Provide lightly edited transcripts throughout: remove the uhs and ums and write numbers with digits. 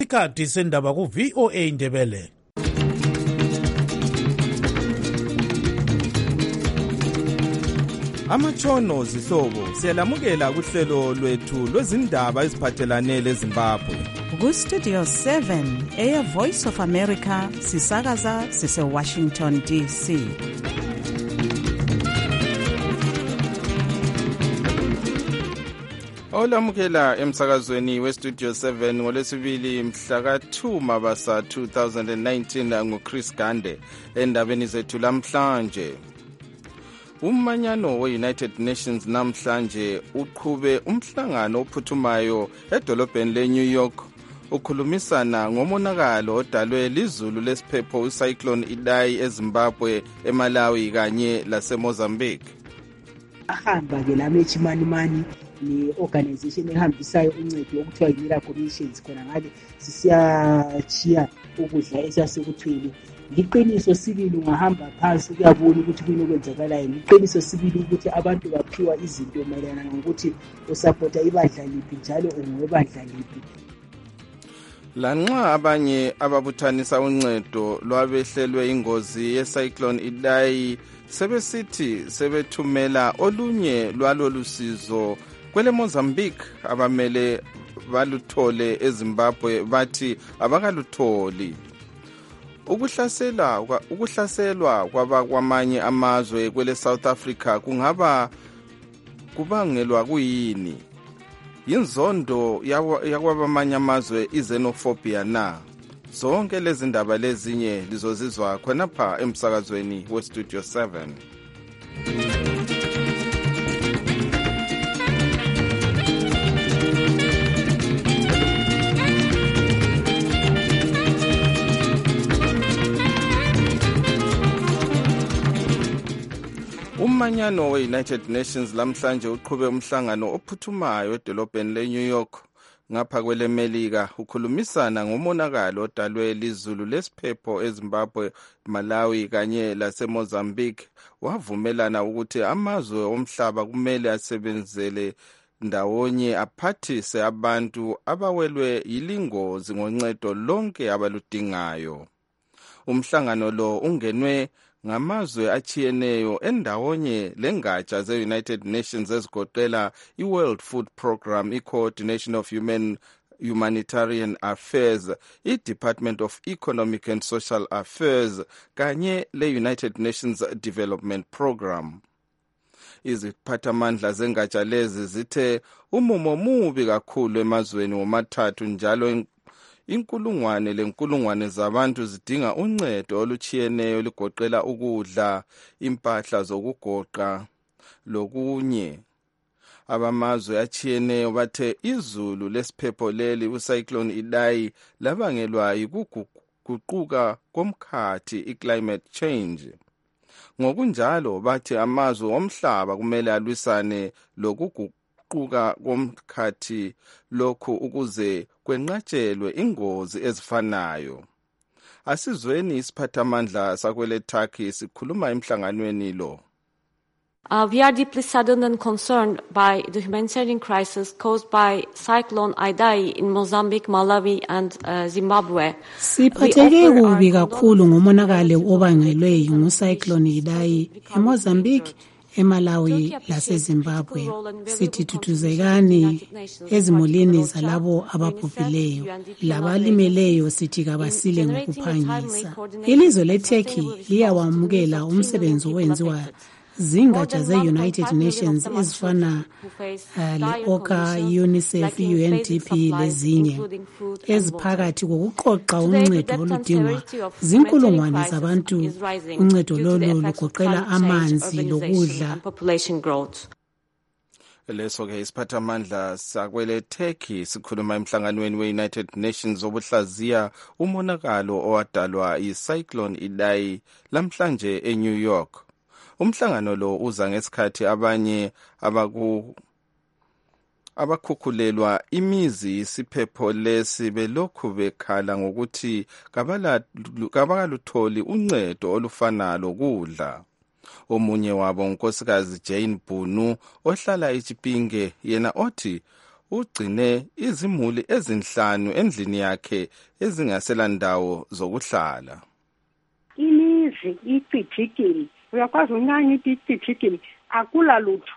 Isikhathi sendaba ku VOA Ndebele. Amatshono zihlobo siyalamukela kuhlelo lwethu lwezindaba eziphathelane leZimbabwe. Ku Studio 7 Air Voice of America sisakaza sise Washington DC. Olamukela emsakazweni we Studio 7 ngolesibili mhla ka-2 Mabasa 2019 nguChris Gande endabeni zethu lamhlanje. Umanyano we-United Nations namhlanje uqhube umhlangano ophuthumayo edolobheni le-New York ukhulumisana ngomonakalo odalwe lizulu lesiphepho ucyclone Idai eZimbabwe, eMalawi kanye laseMozambique. Ahamba-ke lami eChimanimani ni-organization ehambisayo uncedo okuthiwa yi-Miracle Missions khona ngale sisiyachiya ukudla esiyasekuthwele. Ngiqiniso sibili ungahamba phansi kuyabona ukuthi kuyini okwenzakalayo. Ngiqiniso sibili ukuthi abantu baphiwa izinto mayelana ngokuthi usapota ibandla liphi njalo ungowebandla liphi. Lanxa abanye ababuthanisa uncedo lwabehlelwe ingozi yecyclone Idai sebesithi sebethumela olunye lwalolu sizo kwele Mozambique, abamele baluthole eZimbabwe bathi abakalutholi. Ukuhlaselwa kwamanye amazwe kwele South Africa kubangelwa kuyini? Yinzondo yakwabamanye amazwe, xenophobia na? Zonke lezi ndaba lezinye lizozizwa khonapha emsakazweni we Studio 7. Umanyano we-United Nations lamhlanje uqhube umhlangano ophuthumayo edolobheni le-New York ngapha kwelemelika ukhulumisana ngomonakalo odalwe lizulu lesiphepho eZimbabwe, Malawi kanye laseMozambique. Wavumelana ukuthi amazwe omhlaba kumele asebenzele ndawonye aphathise abantu abawelwe yilingozi ngoncedo lonke abaludingayo. Umhlangano lo ungenwe ngamazwe achiyeneyo endawonye lengatsha ze-United Nations ezigoqela i-World Food Program, i-Coordination of Humanitarian Affairs, i-Department of Economic and Social Affairs kanye le-United Nations Development Program. Iziphathamandla zengatsha lezi zithe umumo mubi kakhulu emazweni womathathu njalo inkulungwane zabantu zidinga uncedo oluchiyeneyo ligoqela ukudla, impahla zokugoqa lokunye. Abamazwe achiyeneyo bathe izulu lesiphepho leli ucyclone Idai labangelwa yikuguquka komkhathi, i-climate change. Ngokunjalo bathi amazwe omhlaba kumele alwisane lokuguquka komkhathi lokhu ukuze kwenqatshelwe ingozi ezifanayo. Asizweni isiphathamandla sakwele Turkey sikhuluma emhlanganweni lo. We are deeply saddened and concerned by the humanitarian crisis caused by Cyclone Idai in Mozambique, Malawi and Zimbabwe. Siphatheke kubi kakhulu ngomonakalo obangelwe ngucyclone Idai eMozambique, eMalawi laseZimbabwe. Sithi thuthuzekani ezimulini zalabo ababhubhileyo, labalimeleyo sithi kabasile ngokuphangisa. Ilizwe leTurkey liyawamukela umsebenzi owenziwa zingatsha ze-United Nations ezifana le-OCHA, UNICEF, UNDP lezinye eziphakathi kokuqoqa uncedo oludingwa zinkulungwane zabantu. Uncedo lolu lugoqela amanzi lokudla. Leso-ke isiphathamandla sakwele Turkey sikhuluma emhlanganweni we-United Nations obuhlaziya umonakalo owadalwa yi-cyclone Idai lamhlanje eNew York. Umhlangano lo uza ngesikhathi abanye abakhukhulelwa imizi isiphepho lesi belokhu bekhala ngokuthi kabakalutholi uncedo olufana lokudla. Omunye wabo unkosikazi Jane Bunu ohlala eChipinge, yena othi ugcine izimuli ezinhlanu endlini yakhe ezingasela ndawo zokuhlala. Imizi ichithikile, uyakwazi uncane ichithikile, akula lutho,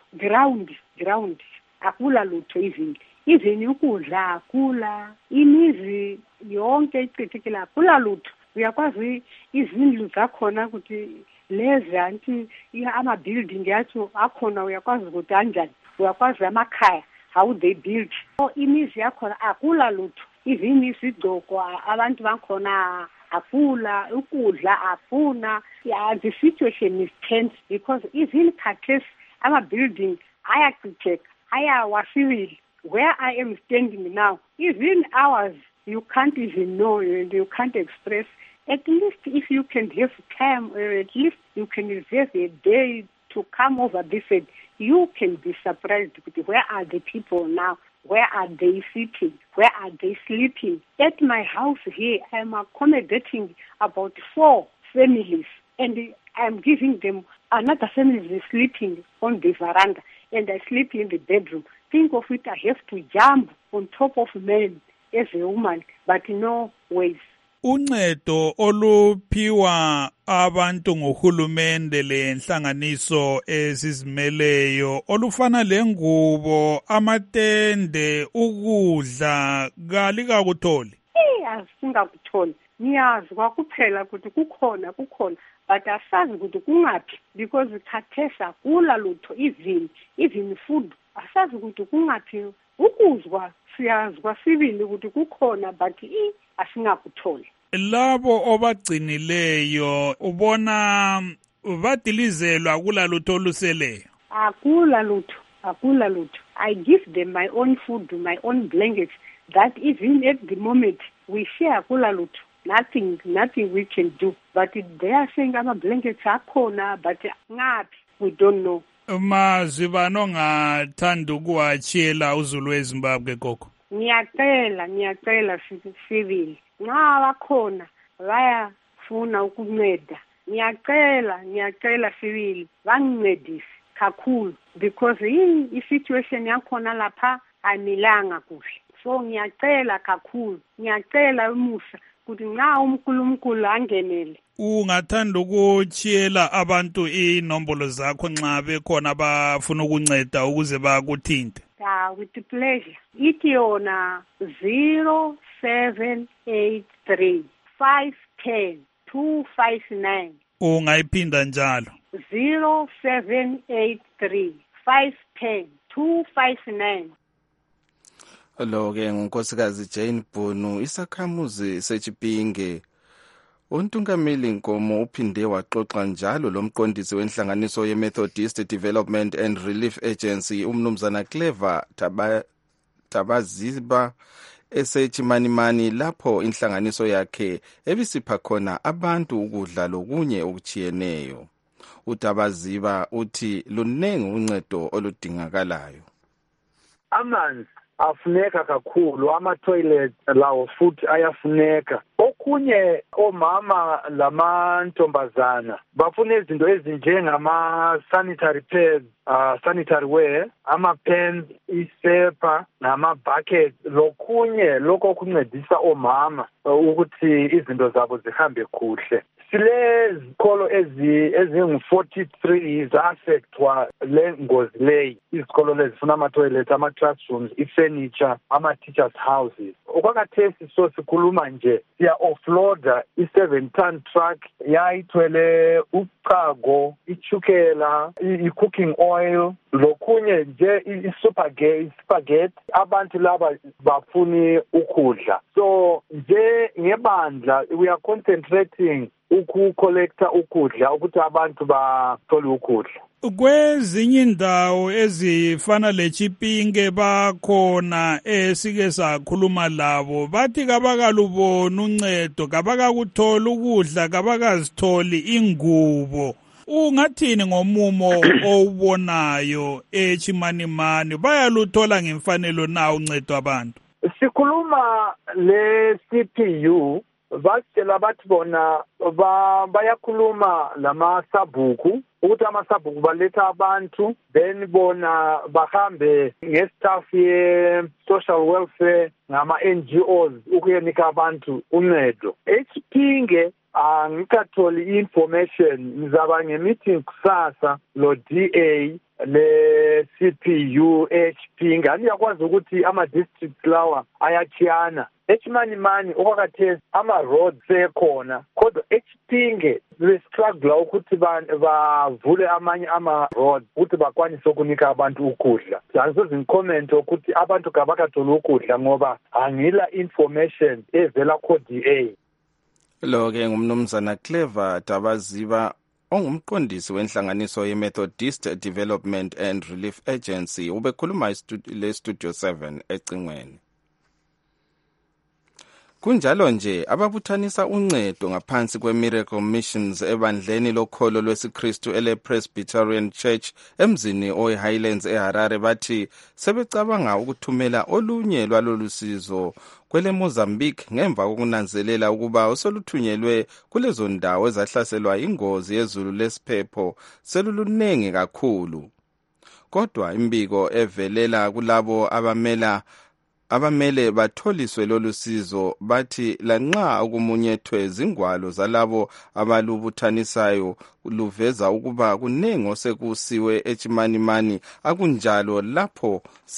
ground, akula lutho even ukudla akula, imizi yonke ichithikile, akula lutho. Uyakwazi izindlu zakhona ukuthi lezi anti ama-building yacho akhona, uyakwazi ukuthi anjani, uyakwazi amakhaya how they build. So imizi yakhona akula lutho, even isigcoko abantu bakhona akula, ukudla afuna. Yeah, the situation is tense because even Khathesi ama-building ayachitheka, ayawasibili. Where I am standing now, even hours you can't even know and you can't express. At least if you can have time, or at least you can reserve a day to come over this side, you can be surprised. Where are the people now? Where are they sitting? Where are they sleeping? At my house here, I am accommodating about 4 families, and I am giving them another family is sleeping on the veranda, and I sleep in the bedroom. Think of it, I have to jump on top of men as a woman, but no ways. Uncedo oluphiwa abantu ngohulumende lenhlanganiso ezizimeleyo olufana lengubo, amatende, ukudla kalikakutholi. Asingakutholi. Niyazi kwakuphela ukuthi kukhona but asazi ukuthi kungaphi because Khathesi akula lutho, even food asazi ukuthi kungaphi. Ukuzwa siyazwa sibili ukuthi kukhona but asingakutholi. Labo obagcinileyo ubona badilizelwa kula lutho oluseleyo. Akula lutho. I give them my own food, my own blankets, that even at the moment we share kula lutho. Nothing we can do. But they are saying ama-blankets akhona, but ngaphi we don't know. Mazwi banongathanda ukuwatshiyela uzulu weZimbabwe gogo. Ngiyacela sibili. Nxa bakhona bayafuna ukunceda. Ngiyacela sibili bangincedise kakhulu because i-situation yakhona lapha ayimilanga kuhle. So ngiyacela kakhulu, ngiyacela umusa ukuthi nxa uNkulunkulu angenele. Ungathanda ukutshiyela abantu inombolo zakho nxa bekhona abafuna ukunceda ukuze bakuthinte? With pleasure. Ithi yona 0783 510 259. Ungayiphinda njalo? 0783 510 259. Lo-ke ngunkosikazi Jane Bunu, isakhamuzi seChipinge. UNtungameli Nkomo uphinde waxoxa njalo lomqondisi wenhlanganiso ye-Methodist Development and Relief Agency umnumzana Clever Tabaziba eseChimanimani lapho inhlanganiso yakhe ebisipha khona abantu ukudla lokunye okuchiyeneyo. uTabaziba uthi lunengi uncedo oludingakalayo. Amanzi afuneka kakhulu, ama-toilet lawo futhi ayafuneka. Okunye omama lamantombazana bafuna izinto ezinjengama-sanitary pads, sanitary wear, ama-pens, isepa, nama-bucket, lokunye lokho okuncedisa omama ukuthi izinto zabo zihambe kuhle. Silezikolo ezingu-43 za-affectwa le ngozi leyi. Izikolo lezi zifuna ama-toilets, ama-classrooms, i-furniture, ama-teachers' houses. Okwakathesi so sikhuluma nje, siya-offloada i-7-ton truck yayithwele uchago, ichukela, i-cooking oil, lokunye nje i-spaghetti. Abantu laba bafuni ukudla. So nje ngebandla we are concentrating ukukolekta ukudla ukuthi abantu bathole ukudla. Kwezinye indawo ezifana leChipinge bakhona esike sakhuluma labo bathi kabakalubona uncedo, kabakakuthola ukudla, kabakazitholi ingubo. Ungathini ngomumo owubonayo eChimanimani? Bayaluthola ngemfanelo na uncedo abantu? Sikhuluma le CPU basitshela bathi bona bayakhuluma lamasabhuku ukuthi amasabhuku baletha abantu then bona bahambe ngestaff ye-social welfare ngama-NGOs ukuyenika abantu uncedo. Echipinge ngikatholi i-information ngizaba nge-meeting kusasa lo DA le-CPU eChipinge. Ngiyakwazi ukuthi ama-districts lawa ayachiyana. Echimanimani okwakhathesi ama-roads sekhona kodwa eChipinge bestruggle ukuthi bavule amanye ama-roads ukuthi bakwanise ukunika abantu ukudla. Angisoze ngicommente ukuthi abantu kabakatholi ukudla ngoba angila information evela ko-DA. Lo-ke ngumnumzana Clever Dabaziba ongumqondisi wenhlanganiso ye-Methodist Development and Relief Agency ubekhuluma le-Studio 7 ecingweni. Kunjalo nje ababuthanisa uncedo ngaphansi kwe-Miracle Missions ebandleni lokholo lwesiKristu ele-Presbyterian Church emzini oyi-Highlands eHarare bathi sebecabanga ukuthumela olunye lwalolu sizo kwele Mozambique ngemva kokunanzelela ukuba usoluthunyelwe kulezo ndawo ezahlaselwa ingozi yezulu lesiphepho selulunengi kakhulu. Kodwa imbiko evelela kulabo abamele batholiswe lolu sizo bathi lanxa ukumunyethwe zingwalo zalabo abalubuthanisayo luveza ukuba kunengi osekusiwe echimanimani akunjalo lapho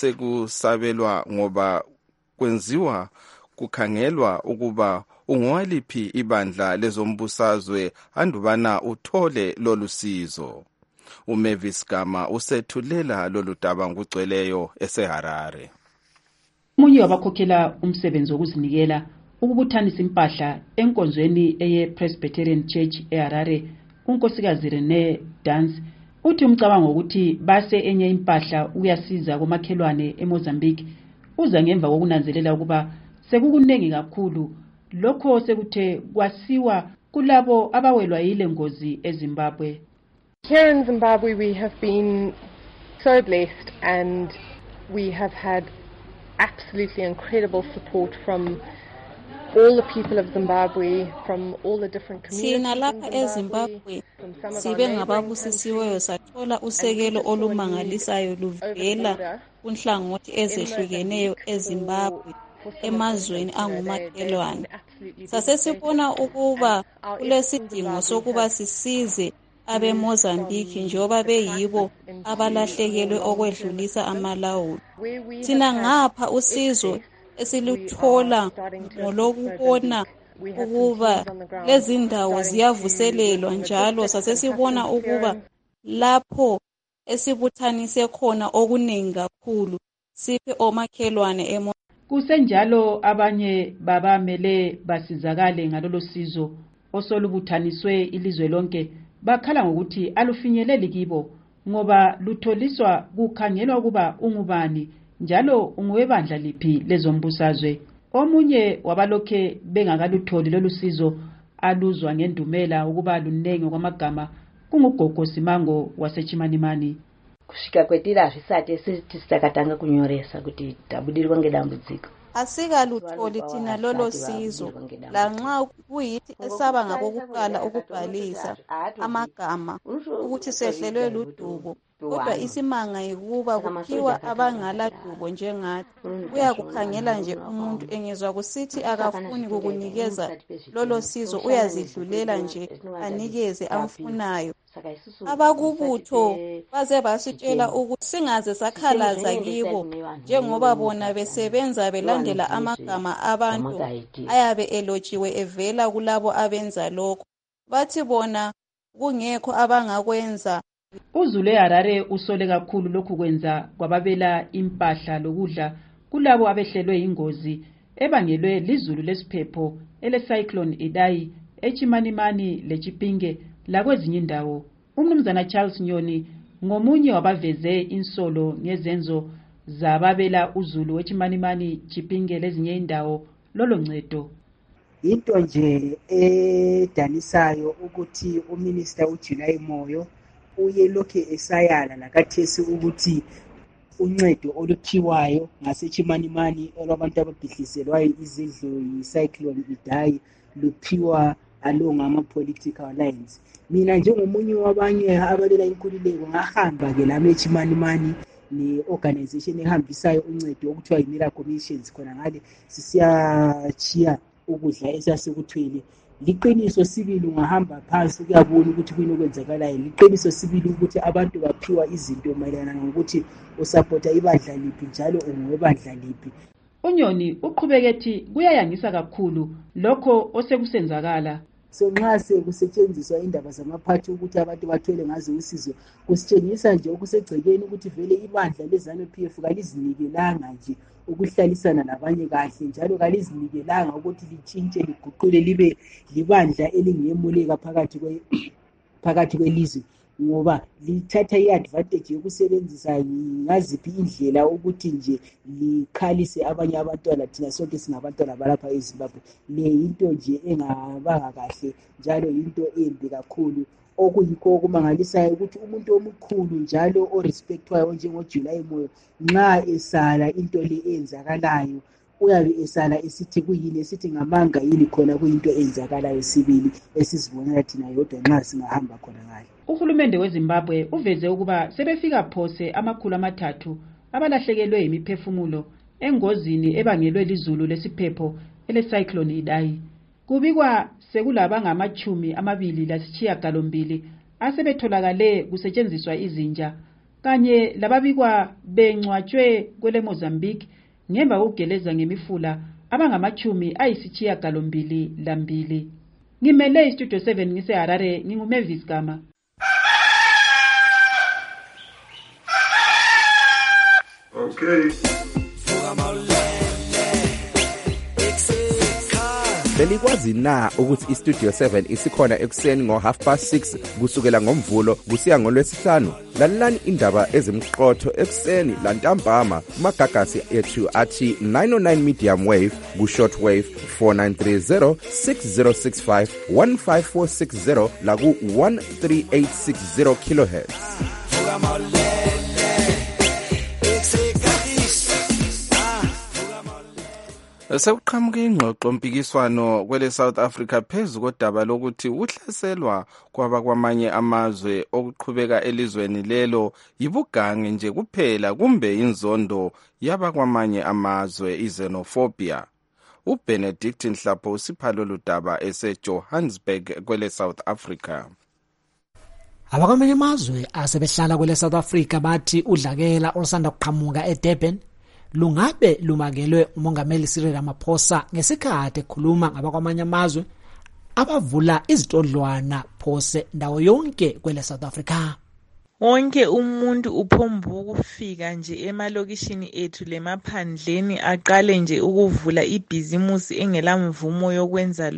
sekusabelwa ngoba kwenziwa kukhangelwa ukuba ungowaliphi ibandla lezombusazwe andubana uthole lolu sizo. uMavis Gama usethulela lolu daba ngugcweleyo eseHarare. Omunye wabakhokhela umsebenzi wokuzinikela ukubuthanisa impahla enkonzweni eye-Presbyterian Church eHarare, unkosikazi Rene Dance, uthi umcabango ukuthi base enye impahla uyasiza komakhelwane eMozambique uza ngemva kokunanzelela ukuba sekukunengi kakhulu lokho sekuthe kwasiwa kulabo abawelwa yile ngozi eZimbabwe. Here in Zimbabwe we have been so blessed and we have had absolutely incredible support from all the people of Zimbabwe, from all the different communities. Sina lapha eZimbabwe sibe ngababusisiweyo sathola usekelo olumangalisayo luvela kunhlangothi ezehlukeneyo eZimbabwe emazweni angumakhelwane. Sasesibona ukuba kulesidingo sokuba sisize abeMozambique njengoba beyibo abalahlekelwe okwedlulisa amalawulo. Thina ngapha usizo esiluthola ngolokubona ukuba lezi ndawo ziyavuselelwa njalo sasesibona ukuba lapho esibuthanise khona okuningi kakhulu siphe omakhelwane kusenjalo abanye babamele basizakale ngalolo sizo osolubuthaniswe ilizwe lonke bakhala ngokuthi alufinyeleli kibo ngoba lutholiswa kukhangelwa ukuba ungubani njalo ungowebandla liphi lezombusazwe. Omunye wabalokhe bengakalutholi lolu sizo aluzwa ngendumela ukuba lunengi kwamagama kungugogo Simango wasechimanimani. Kusvika kwetira zvisati sithi sitakatanga kunyoresa kuti tabudirwa ngedambudziko. Asikalutholi thina lolo sizo lanxa kuyithi esaba ngabokuqala ukubhalisa amagama ukuthi sehlelwe ludubo, kodwa isimanga yikuba kuphiwa abangaladubo njengathi. Uyakukhangela nje umuntu engezwa kusithi akafuni kukunikeza lolo sizo uyazidlulela nje anikeze amfunayo. Abakubutho baze basitshela ukuthi singaze sakhalaza kibo njengoba bona besebenza belandela amagama abantu ayabe elotshiwe evela kulabo abenza lokho. Bathi bona kungekho abangakwenza. Uzulu eHarare usole kakhulu lokhu kwenza kwababela impahla lokudla kulabo abehlelwe ingozi ebangelwe lizulu lesiphepho ele-Cyclone Idai echimanimani leChipinge lakwezinye indawo. Umnumzana Charles Nyoni ngomunye wabaveze insolo ngezenzo zababela uzulu wechimanimani Chipinge lezinye indawo lolo ncedo. Into nje edanisayo ukuthi uMinister uJuly Moyo uye lokhe esayala lakathesi ukuthi uncedo oluphiwayo ngaseChimanimani olwabantu ababhidlizelwayo izindlu yi-Cyclone Idai luphiwa along ama-political lines. Mina njengomunye wabanye abalela inkululeko ngahamba-ke lami eChimanimani ne-organization ehambisayo uncedo okuthiwa yi-Miracle Missions khona ngale sisiyachiya ukudla esasikuthwele. Liqiniso sibili ungahamba phansi ukuyabona ukuthi kuyini okwenzakalayo. Liqiniso sibili ukuthi abantu baphiwa izinto mayelana ngokuthi usapota ibandla liphi njalo ungowebandla liphi. uNyoni uqhubeke ethi kuyayangisa kakhulu lokho osekusenzakala. So nxa sekusetshenziswa indaba zamaphathi ukuthi abantu bathole ngazo usizo kusitshengisa nje okusegcekeni ukuthi vele ibandla leZANU-PF kalizinikelanga nje ukuhlalisana nabanye kahle njalo kalizinikelanga ukuthi litshintshe liguqule libe libandla elingemuleka phakathi kwelizwe ngoba lithatha i-advantage yokusebenzisa ngaziphi indlela ukuthi nje likhalise abanye abantwana thina sonke singabantwana balapha eZimbabwe. Le into nje engabanga kahle njalo into embi kakhulu okuyikho okumangalisayo ukuthi umuntu omkhulu njalo orespectwayo njengoJuly Moyo nxa esala into le enzakalayo uyabe esala esithi kuyini esithi ngamanga yini khona kuyinto enzakalayo sibili esizibonela thina yodwa nxa singahamba khona ngale. Uhulumende weZimbabwe uveze ukuba sebefika phose 300 abalahlekelwe imiphefumulo engozini ebangelwe lizulu lesiphepho ele-Cyclone Idai. Kubikwa sekulaba ngama-29 asebetholakale kusetshenziswa izinja kanye lababikwa bengcwatshwe kwele Mozambique ngemva kokugeleza ngemifula abangama-92. Ngimele iStudio 7 ngiseHarare nginguMavis Gama. Okay. Belikwazi na ukuthi iStudio 7 isikhona ekuseni ngo6:30 kusukela ngoMvulo kusiya ngoLwesihlanu? Lalelani indaba ezimqotho ekuseni lantambama kumagagasi ethu athi 909 medium wave ku-short wave 4930 6065 15460 la ku-13860 kHz. Sekuqhamuke ingxoxo mpikiswano kwele South Africa phezu kodaba lokuthi uhlaselwa kwabakwamanye amazwe okuqhubeka elizweni lelo yibugange nje kuphela kumbe inzondo yabakwamanye amazwe xenophobia. uBenedict Nhlapho usipha lolu daba eseJohannesburg kwele South Africa. Abakwamanye amazwe asebehlala kwele South Africa bathi udlakela olusanda kuqhamuka eDurban lungabe lumakelwe umongameli Cyril Ramaphosa ngesikhathi ekhuluma ngabakwamanye amazwe abavula izitodlwana phose ndawo yonke kwele South Africa. Wonke umuntu uphomba ukufika nje emalokishini ethu lemaphandleni aqale nje ukuvula ibhizimusi engelamvumo yokwenza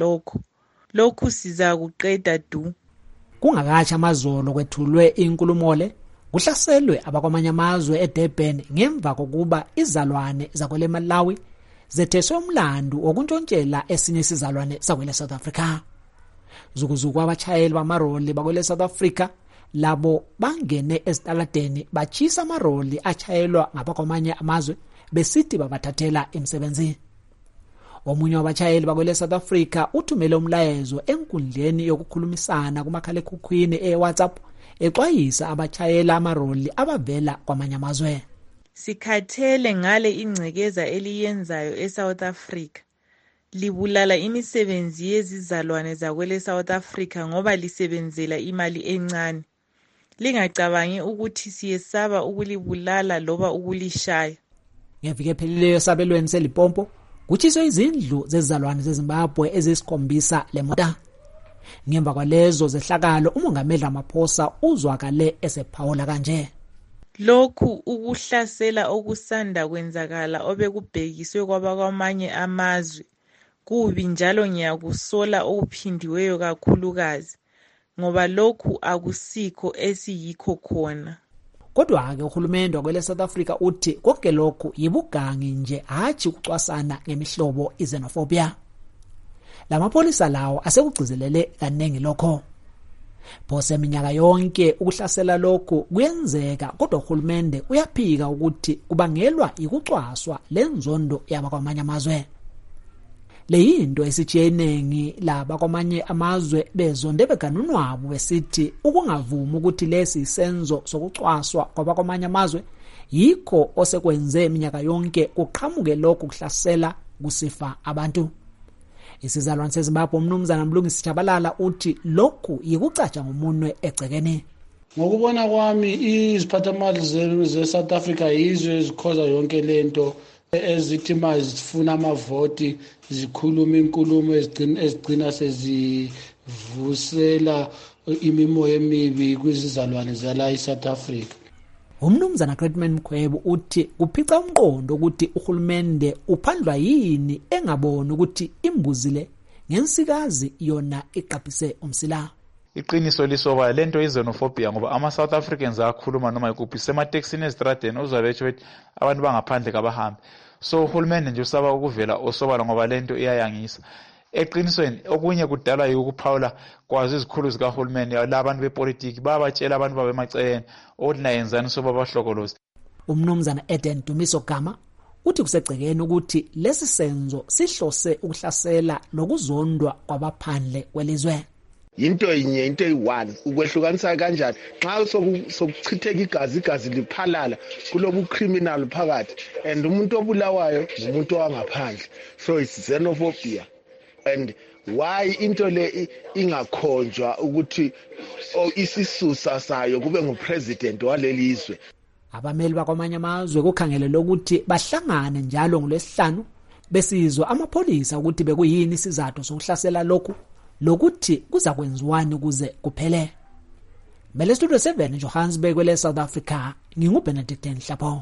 lokhu siza kuqeda du. Kungakatsha amazolo kwethulwe inkulumo le kuhlaselwe abakwamanye amazwe eDurban ngemva kokuba izalwane zakwele Malawi zetheswe umlandu wokuntshontshela esinye isizalwane sakwele South Africa. Zukuzuku abachayeli bamaroli bakwele South Africa labo bangene esitaladeni bachisa amaroli achayelwa ngabakwamanye amazwe besithi babathathela emsebenzini. Omunye wabachayeli bakwele South Africa uthumele umlayezo enkundleni yokukhulumisana kumakhalekhukhwini eWhatsApp exwayisa abachayela amaroli abavela kwamanye amazwe. Sikhathele ngale ingcekeza eliyenzayo eSouth Africa. Libulala imisebenzi yezizalwane zakwele South Africa ngoba lisebenzela imali encane. Lingacabangi ukuthi siyesaba ukulibulala loba ukulishaya. Ngeviki ephelileyo esabelweni seLimpopo kuchiswe izindlu zezizalwane zeZimbabwe ezisikhombisa lemota. Ngemva kwalezo zehlakalo umongameli Ramaphosa uzwakale esephawula kanje. Lokhu ukuhlasela okusanda kwenzakala obekubhekiswe kwabakwamanye amazwe kubi njalo ngiyakusola okuphindiweyo kakhulukazi ngoba lokhu akusikho esiyikho khona. Kodwa-ke uhulumende wakwele South Africa uthi konke lokhu yibugangi nje hatshi ukucwasana ngemihlobo xenophobia. Lamapolisa lawo asekugcizelele kanengi lokho. Phose minyaka yonke ukuhlasela lokhu kuyenzeka, kodwa uhulumende uyaphika ukuthi kubangelwa ikucwaswa lenzondo yabakwamanye amazwe. Le yinto esijiyenengi laba kwamanye amazwe bezonde beganunwabo besithi ukungavumi ukuthi lesi isenzo sokucwaswa kwabakwamanye amazwe yikho osekwenze iminyaka yonke kuqhamuke lokhu kuhlasela kusifa abantu. Isizalwane seZimbabwe umnumzana Mlungisi Tshabalala uthi lokhu yikucatsha ngomunwe egcekeni. Ngokubona kwami iziphathamali ze-South Africa yizo ezikhoza yonke lento ezithi mazifuna amavoti zikhuluma inkulumo ezigcina sezivusela imimoya emibi kwizizalwane zala eSouth Africa. Umnumzana Gretman Mkhwebo uthi kuphica umqondo ukuthi uhulumende uphandlwa yini engaboni ukuthi imbuzile ngensikazi yona iqaphise umsila. Iqiniso lisoba lento izenophobia ngoba ama-South Africans akhuluma noma ikuphi semateksini ezitradeni uzabetsho bethi abantu bangaphandle kabahambe. So uhulumende nje usaba ukuvela osobala ngoba lento iyayangisa. Eqinisweni okunye kudalwa yikuphawula kwazi izikhulu zikahulumende labantu bepolitiki babatshela abantu babemaceleni ukuthi nayenzani soba bahlokolozi. Umnumzana Eden Dumiso Gama uthi kusegcekeni ukuthi lesi senzo sihlose ukuhlasela nokuzondwa kwabaphandle kwelizwe. Into eyi-1 ukwehlukanisa kanjani xa sokuchitheka igazi liphalala kulobu criminal phakathi and umuntu obulawayo ngumuntu wangaphandle, so it's xenophobia. And why into le ingakhonjwa ukuthi isisusa sayo kube ngupresident walelizwe. Abameli bakwamanye amazwe kukhangelelwe ukuthi bahlangane njalo ngolwesihlanu besizwa amapholisa ukuthi bekuyini isizathu sokuhlasela lokhu lokuthi kuza kwenziwani ukuze kuphele. Mele Studio 7 Johannesburg kwele South Africa, nginguBenedict Nhlapho.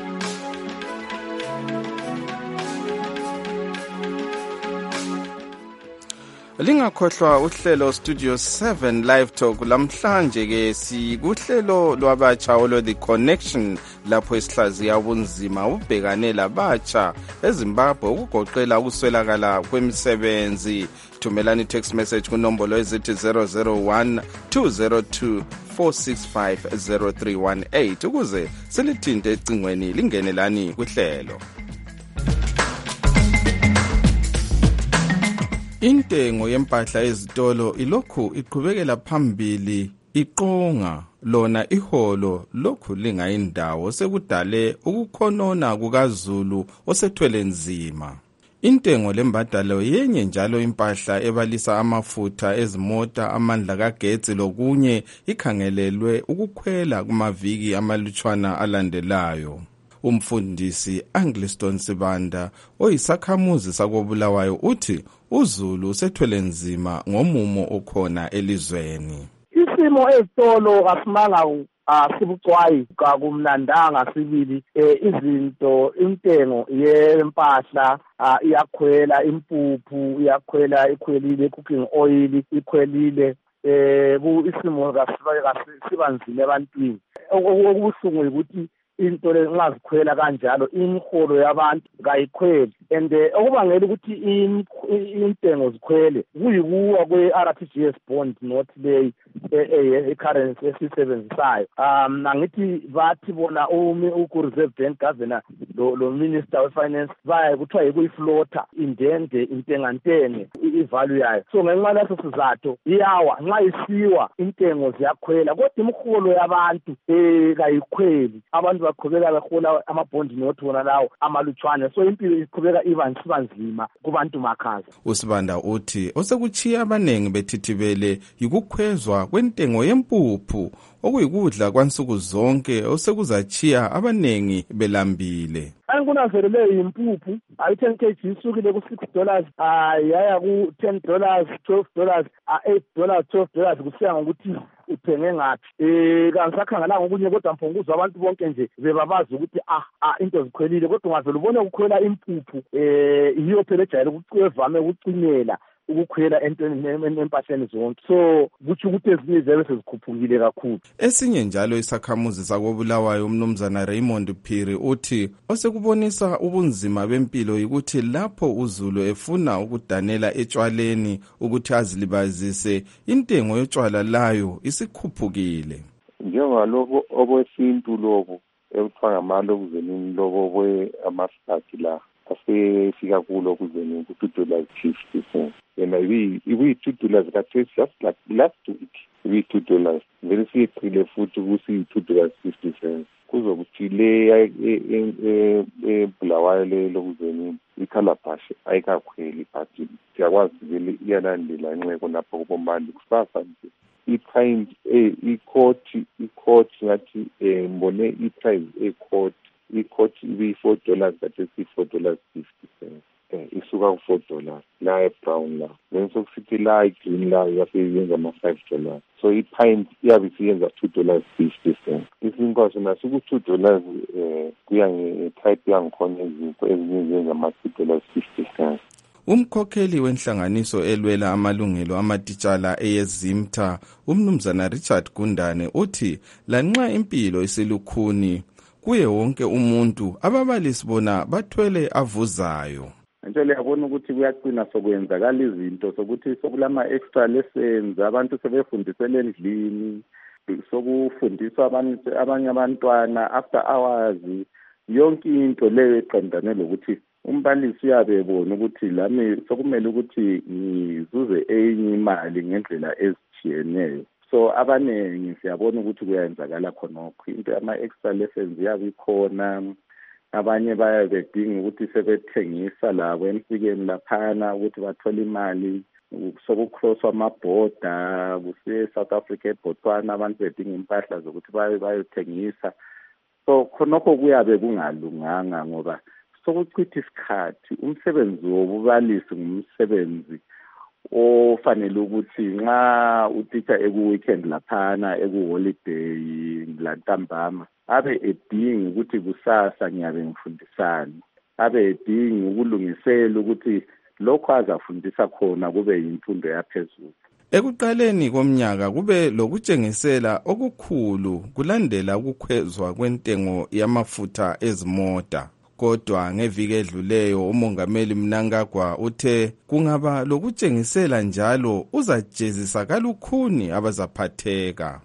Lingakhohlwa uhlelo Studio 7 Live Talk lamhlanje ke sikuhlelo lwabatsha olo The Connection lapho isihlaziya ubunzima ubhekane labatsha eZimbabwe ukugoqela ukuswelakala kwemisebenzi. Thumelani text message kunombolo ezithi 001 202 465 0318 ukuze silithinte ecingweni lingenelani kuhlelo. Intengo yempahla ezitolo ilokhu iqhubekela phambili iqonga lona iholo lokhu lingayindawo sekudale ukukhonona kukaZulu osethwele nzima. Intengo lembadalo yenye njalo impahla ebalisa amafutha ezimota amandla kagetsi lokunye ikhangelelwe ukukhwela kumaviki amalutshwana alandelayo. Umfundisi Angliston Sibanda oyisakhamuzi sakobulawayo uthi uZulu sethwele nzima ngomumo okhona elizweni. Isimo ezitolo asimanga sibucwayi kakumnandanga sibili izinto intengo yempahla iyakhwela, impuphu iyakhwela, ikhwelile, cooking oil ikhwelile, isimo kasibanzile ebantwini. Okubuhlungu ukuthi into lezingazikhwela kanjalo imiholo yabantu kayikhweli and okubangela ukuthi intengo zikhwele kuyikuwa kwe-RTGS bond not le currency esisebenzisayo. Angithi bathi bona ku-Reserve Bank governor lo minister of finance baya kuthiwa yikuyiflota indende intengantenge ivalue yayo. So ngenxa leso sizathu iyawa nxa isiwa intengo ziyakhwela kodwa imiholo yabantu kayikhweli. Abantu baqhubeka behola amabhondi nothi wona lawo amalutshwane, so impilo iqhubeka ibanzima kubantu makhaza. Usibanda uthi osekuchiya abanengi bethithibele yikukhwezwa kwentengo yempuphu okuyikudla kwansuku zonke osekuzachiya abanengi belambile. Angikunanzelele impuphu ayi-10 kg isukile ku$6 yaya ku$10 $12 $8 $12 kusiya ngokuthi uthenge ngathi. Kangisakhangelanga okunye kodwa mphonguzwa abantu bonke nje bebabazi ukuthi into zikhwelile kodwa ungavele ubone ukukhwela impuphu yiyo phela ejayele evame ukucinyela ukukhwela empahleni zonke. So kutsho ukuthi ezinye zabe sezikhuphukile kakhulu. Esinye njalo isakhamuzi sakobulawayo umnumzana Raymond Phiri uthi osekubonisa ubunzima bempilo ukuthi lapho uZulu efuna ukudanela etshwaleni ukuthi azilibazise, intengo yotshwala layo isikhuphukile. Njengaloko okwesintu lobo ekuthiwa ngamalokuzeni lobo kwe amasikhathi la asefika kulo kuzeni ku$2.50 and $2 kathesi just like last week $2 vele siyeqile futhi kusi$2.50 kuzokuthi le ebulawayo le lokuzeni iCalabash ayikakhweli but siyakwazi vele iyalandela inxeko lapho kubomali kusasa nje i-pint i-court ngathi mbone i-price i-court ibi$4 kathesi $4.50 isuka ku$4 la e-brown la then sokusithi la i-green la yaseyenza ama$5 so i-pint iyabe isiyenza $2.50 isinkosi naso ku$2 kuya nge-type yangikhona izinto ezinye zenza ama$2.50. Umkhokheli wenhlanganiso elwela amalungelo amatitshala eyeZimta umnumzana Richard Gundane uthi lanxa impilo isilukhuni kuye wonke umuntu ababalisi bona bathwele avuzayo. Nje liyabona ukuthi kuyaqina sokwenzakala izinto sokuthi sokulama extra lessons abantu sebefundisela endlini sokufundiswa abanye abantwana after hours yonke into leyo eqondane lokuthi umbalisi uyabebona ukuthi lami sokumele ukuthi ngizuze enye imali ngendlela ezitshiyeneyo. So abaningi siyabona ukuthi kuyenzakala khonokho into ama-extra lessons yabe ikhona abanye bayabe bedinga ukuthi sebethengisa labo emsikeni laphana ukuthi bathole imali sokucrosswa amabhoda kusiye South Africa eBotswana abantu bedinga impahla zokuthi bayothengisa. So khonokho kuyabe kungalunganga ngoba sokuchitha isikhathi. Umsebenzi wobubalisi ngumsebenzi ofanele ukuthi nxa utitsha eku-weekend laphana eku-holiday lantambama abe edinga ukuthi kusasa ngiyabe ngifundisani, abe edinga ukulungisela ukuthi lokho azafundisa khona kube yimfundo yaphezulu. Ekuqaleni komnyaka kube lokutshengisela okukhulu kulandela ukukhwezwa kwentengo yamafutha ezimota. Kodwa ngeviki edluleyo umongameli Mnangagwa uthe kungaba lokutshengisela njalo uzajezisa kalukhuni abazaphatheka.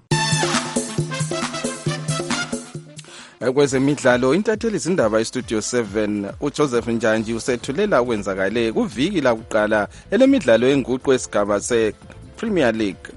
Kwezemidlalo intatheli izindaba eStudio 7 uJoseph Njanji usethulela okwenzakale kuviki lakuqala elemidlalo enguqu esigaba sePremier League.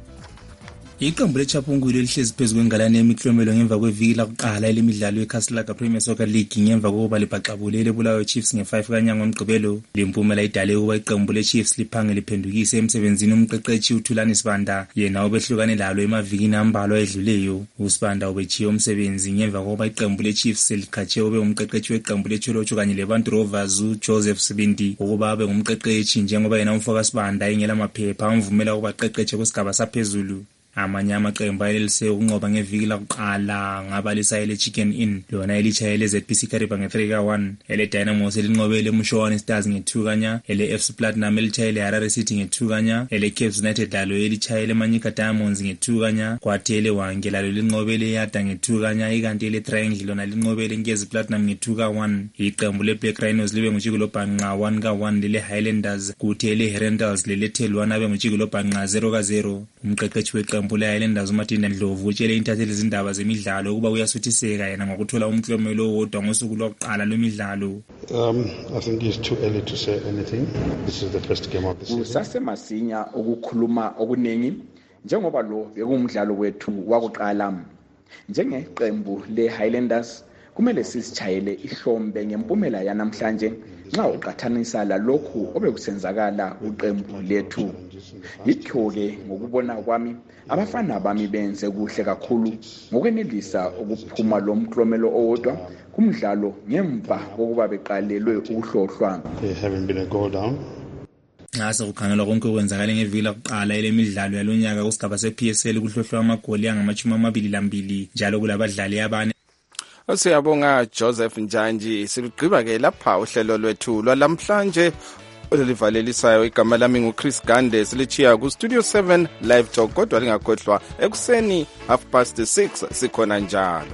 Iqembu leChapungulu elihlezi phezu kwengalane yemiklomelo ngemva kweviki lakuqala elemidlalo yeCastle Premier Soccer League ngemva kokuba libhaqabulele Bulawayo Chiefs nge5 kanyanga ngoMgqibelo. Lempumela idale ukuba iqembu leChiefs liphange liphendukise emsebenzini umqeqeshi uThulani Sibanda yena obehlukane lalo emavikini ambalwa edluleyo. uSibanda ubechiye umsebenzi ngemva kokuba iqembu leChiefs seliqhatshe ube umqeqeshi weqembu leCholocho kanye leBantu Rovers uJoseph Sibindi ukuba abe ngumqeqeshi njengoba yena umfoka Sibanda engela maphepha amvumela ukuba aqeqeshe kwesigaba saphezulu. Amanye amaqembu ayelise ukunqoba ngeviki lakuqala ngabalisa ele Chicken Inn lona elichayele ZPC Kariba nge3-1 ele Dynamos elinqobele eMshowane Stars nge2 kanya ele FC Platinum elichayele Harare City nge2 kanya ele Cape United lalo elichayele Manyika Diamonds nge2 kanya kwathi ele Wange lalo linqobele Yada nge2 kanya ikanti ele Triangle lona linqobele Ngezi Platinum nge2-1 iqembu le Black Rhinos libe nguJikilo Bhanqa 1-1 lele Highlanders kuthi ele Herentals lele Thelwana abe nguJikilo Bhanqa 0-0 umqeqeshi weqembu Highlanders uMartin Ndlovu utshele intatheli izindaba zemidlalo ukuba uyasuthiseka yena ngokuthola umklomelo owodwa ngosuku lokuqala lwemidlalo. I think it's too early to say anything. This is the first game of the season. Usasemasinya ukukhuluma okuningi njengoba lo bekumdlalo wethu wakuqala. Njengeqembu leHighlanders kumele sisichayele ihlombe ngempumela yanamhlanje nxa uqathanisa lalokhu obekusenzakala uqembu lethu. Yikho-ke ngokubona kwami abafana bami benze kuhle kakhulu ngokwenelisa ukuphuma lo mklomelo owodwa kumdlalo ngemva kokuba beqalelwe ukuhlohlwa. They haven't been a goal down. Ngase kukhangelwa konke okwenzakala ngeviki lakuqala elemidlalo yalonyaka kusigaba sePSL kuhlohlwa amagoli angama-22 njalo kulabadlali abane. Siyabonga Joseph Njanji. Sigqiba ke lapha uhlelo lwethu lwalamhlanje Olivalelisayo igama lami nguChris Gande, silichiya ku Studio 7 Live Talk, kodwa lingakhohlwa ekuseni 6:30 sikhona njalo.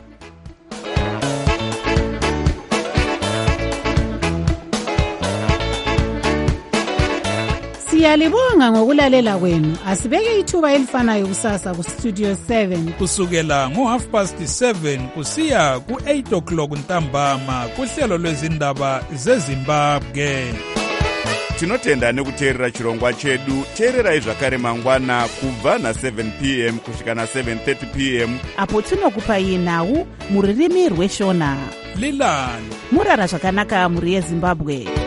Siyalibonga ngokulalela kwenu. Asibeke ithuba elifanayo kusasa ku Studio 7 kusukela ngo7:30 kusiya ku8:00 ntambama kuhlelo lwezindaba zeZimbabwe. Tinotenda nekuteerera chirongwa chedu. Teererai zvakare mangwana kubva na7 p.m. kusvika na7:30 p.m. apo tinokupai nhau muririmi rweshona. Lilani murara zvakanaka muri yeZimbabwe.